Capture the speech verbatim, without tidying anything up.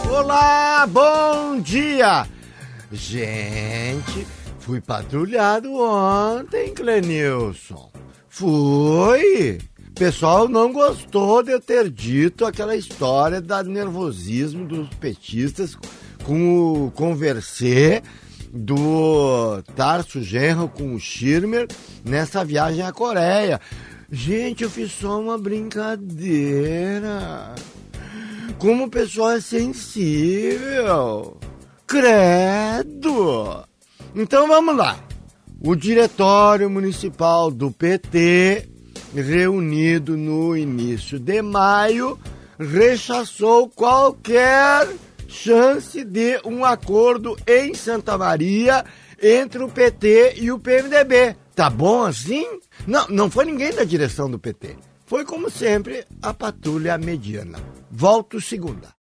Olá, bom dia! Gente, fui patrulhado ontem, Clenilson. Fui! O pessoal não gostou de eu ter dito aquela história do nervosismo dos petistas com o Conversê do Tarso Genro com o Schirmer nessa viagem à Coreia. Gente, eu fiz só uma brincadeira. Como o pessoal é sensível. Credo! Então vamos lá. O Diretório Municipal do P T, reunido no início de maio, rechaçou qualquer chance de um acordo em Santa Maria entre o P T e o P M D B. Tá bom assim? Não, não foi ninguém da direção do P T. Foi, como sempre, a patrulha mediana. Volto segunda.